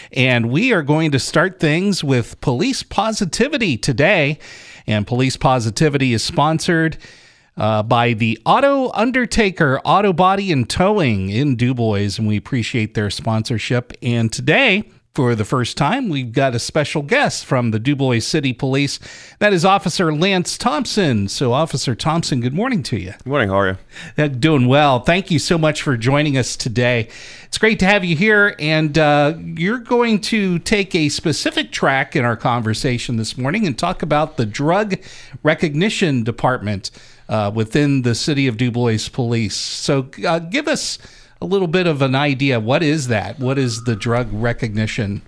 And we are going to start things with police positivity today. And police positivity is sponsored by the Auto Undertaker Auto Body and Towing in DuBois, and we appreciate their sponsorship. And today, for the first time, we've got a special guest from the DuBois City Police. That is Officer Lance Thompson. So, Officer Thompson, good morning to you. Good morning. How are you? Doing well. Thank you so much for joining us today. It's great to have you here, and you're going to take a specific track in our conversation this morning and talk about the Drug Recognition Department within the City of DuBois Police. So give us a little bit of an idea. What is that? What is the drug recognition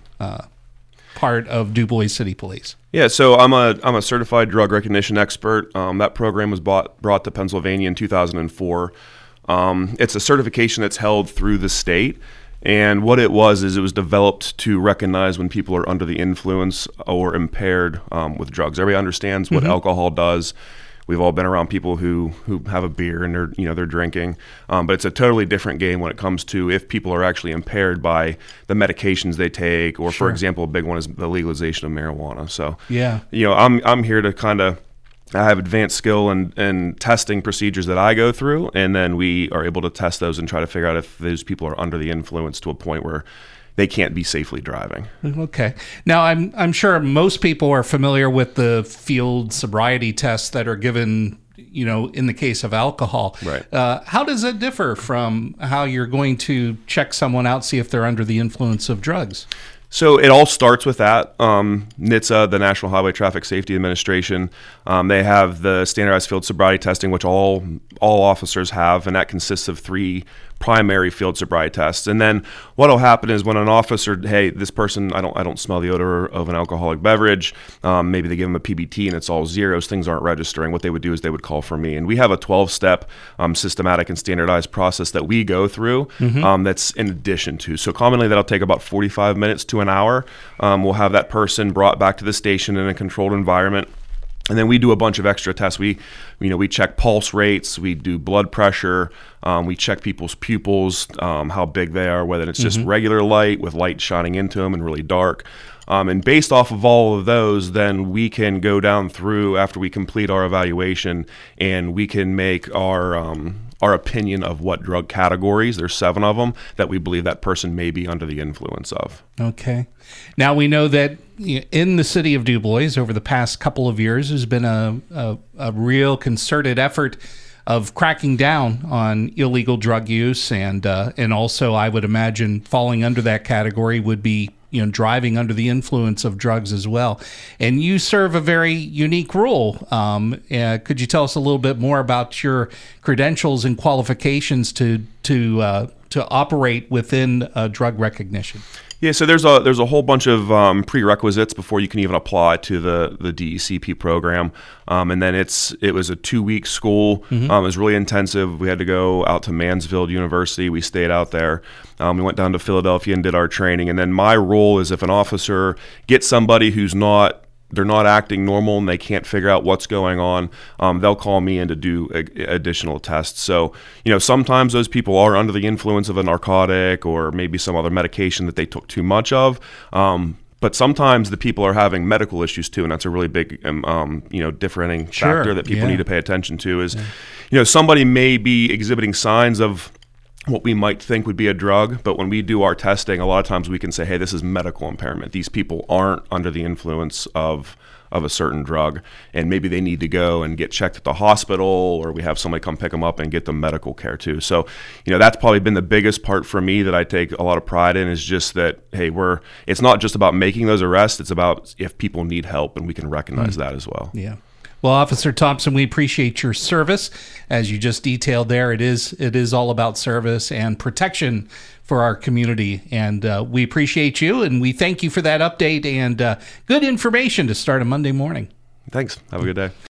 part of DuBois City Police? Yeah, so I'm a certified drug recognition expert. That program was brought to Pennsylvania in 2004. It's a certification that's held through the state. And what it was developed to recognize when people are under the influence or impaired with drugs. Everybody understands what alcohol does. We've all been around people who have a beer and they're drinking, but it's a totally different game when it comes to if people are actually impaired by the medications they take, or for example, a big one is the legalization of marijuana. So yeah, I'm here to I have advanced skill and testing procedures that I go through, and then we are able to test those and try to figure out if those people are under the influence to a point where they can't be safely driving. Okay. Now, I'm sure most people are familiar with the field sobriety tests that are given, in the case of alcohol. Right. How does it differ from how you're going to check someone out, see if they're under the influence of drugs? So it all starts with that. NHTSA, the National Highway Traffic Safety Administration, they have the standardized field sobriety testing, which all officers have, and that consists of 3 primary field sobriety tests. And then what will happen is when an officer, hey, this person, I don't smell the odor of an alcoholic beverage, maybe they give them a PBT and it's all zeros, things aren't registering. What they would do is they would call for me. And we have a 12-step systematic and standardized process that we go through that's in addition to. So commonly that'll take about 45 minutes to an hour. We'll have that person brought back to the station in a controlled environment. And then we do a bunch of extra tests. We check pulse rates, we do blood pressure, we check people's pupils, how big they are, whether it's just regular light with light shining into them and really dark. And based off of all of those, then we can go down through after we complete our evaluation, and we can make our opinion of what drug categories, there's 7 of them, that we believe that person may be under the influence of. Okay. Now, we know that in the city of DuBois, over the past couple of years, there's been a real concerted effort of cracking down on illegal drug use, and also, I would imagine, falling under that category would be driving under the influence of drugs as well. And you serve a very unique role. Could you tell us a little bit more about your credentials and qualifications to operate within drug recognition? Yeah, so there's a whole bunch of prerequisites before you can even apply to the DECP program, and then it was a 2-week school. It was really intensive. We had to go out to Mansfield University. We stayed out there. We went down to Philadelphia and did our training. And then my role is if an officer gets somebody they're not acting normal and they can't figure out what's going on, they'll call me in to do additional tests. So, sometimes those people are under the influence of a narcotic or maybe some other medication that they took too much of. But sometimes the people are having medical issues too, and that's a really big, differentiating factor that people need to pay attention to is, somebody may be exhibiting signs of what we might think would be a drug, but when we do our testing, a lot of times we can say, hey, this is medical impairment. These people aren't under the influence of a certain drug, and maybe they need to go and get checked at the hospital, or we have somebody come pick them up and get them medical care too. So, that's probably been the biggest part for me that I take a lot of pride in, is just that, hey, it's not just about making those arrests, it's about if people need help, and we can recognize that as well. Yeah. Well, Officer Thompson, we appreciate your service. As you just detailed there, it is all about service and protection for our community. And we appreciate you, and we thank you for that update and good information to start a Monday morning. Thanks. Have a good day.